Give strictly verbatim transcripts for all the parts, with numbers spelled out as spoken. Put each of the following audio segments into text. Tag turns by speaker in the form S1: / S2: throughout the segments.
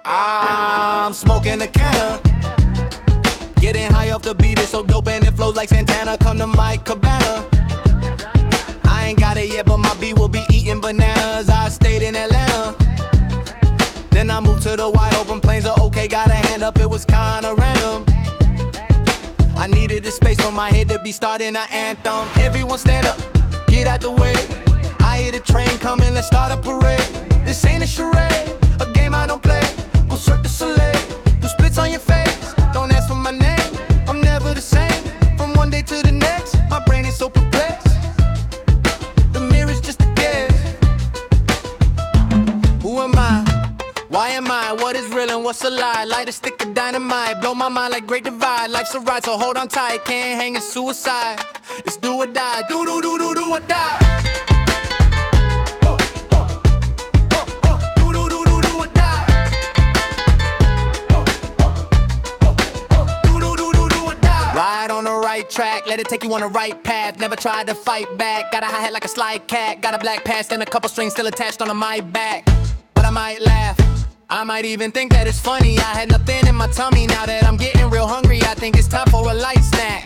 S1: I'm smoking a canna, getting high off the beat, it's so dope and it flows like Santana. Come to my cabana, I ain't got it yet, but my beat will be eating bananas. I stayed in Atlanta, then I moved to the wide open plains of OK. Got a hand up, it was kinda random. I needed a space for my head to be starting an anthem. Everyone stand up, get out the way. I hear the train coming, let's start a parade. This ain't a charade, a game I don't play. Go Cirque du Soleil, do splits on your face. Don't ask for my name, I'm never the same. From one day to the next, my brain is so perplexed. The mirror's just a guess. Who am I? Why am I? What is real and what's a lie? Light a stick of dynamite, blow my mind like Great Divide. Life's a ride, so hold on tight, can't hang, it's suicide. It's do or die, do do do do do or die. Track, let it take you on the right path. Never tried to fight back. Got a hi-hat like a slide cat. Got a black past and a couple strings still attached onto my back. But I might laugh, I might even think that it's funny. I had nothing in my tummy, now that I'm getting real hungry, I think it's time for a light snack.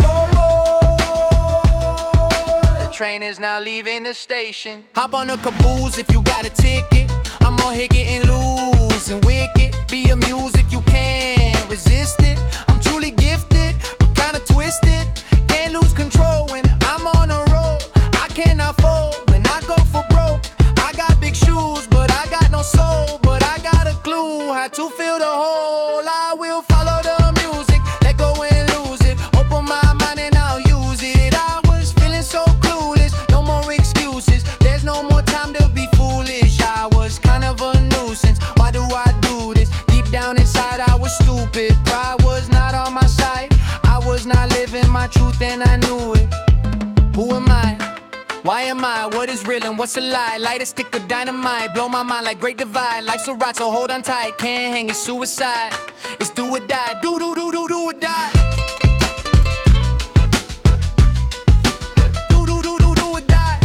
S1: The train is now leaving the station. Hop on the caboose if you got a ticket. I'm on here getting loose and wicked. Be amused if you can't resist it. I'm truly gifted, but kinda twisted. Can't lose control when I'm on a roll. I cannot fold when I go for broke. I got big shoes, but I got no soul. But I got a clue how to fill the hole. I will follow the music, let go and lose it. Open my mind and I'll use it. I was feeling so clueless, no more excuses. There's no more time to be foolish. I was kind of a nuisance, why do I do this? Deep down inside I was stupid. Pride was not on my side, I was not living my truth and I knew it. Who am I? Why am I? What is real and what's a lie? Light a stick of dynamite, blow my mind like Great Divide. Life's a ride, so hold on tight, can't hang, it's suicide. It's do or die, do do do do do or die. Do do do do do or die.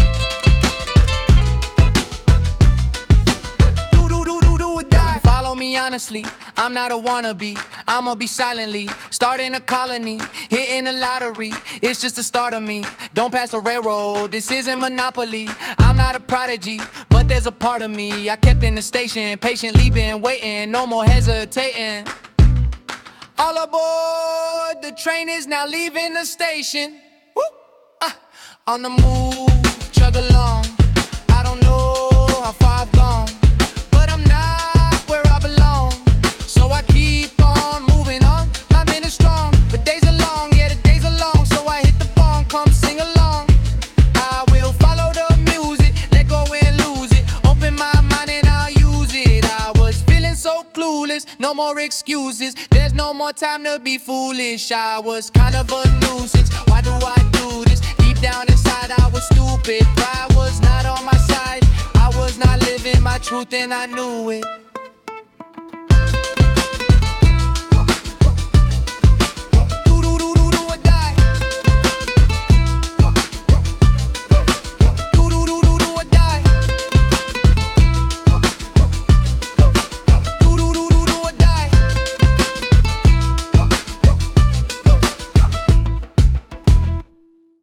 S1: Do do do do do or die. Follow me honestly, I'm not a wannabe. I'ma be silently starting a colony, hitting the lottery. It's just the start of me. Don't pass the railroad, this isn't Monopoly. I'm not a prodigy, but there's a part of me I kept in the station, patiently been waiting, no more hesitating. All aboard, the train is now leaving the station. Woo! Ah, on the move, chug along. I don't know how far I've gone, but I'm not where I belong. So I keep on moving on, my men is strong. But days are long, yeah the days are long. So I hit the phone, come sing along. I will follow the music, let go and lose it. Open my mind and I'll use it. I was feeling so clueless, no more excuses. There's no more time to be foolish. I was kind of a nuisance, why do I do this? Deep down inside I was stupid. Pride was not on my side, I was not living my truth and I knew it.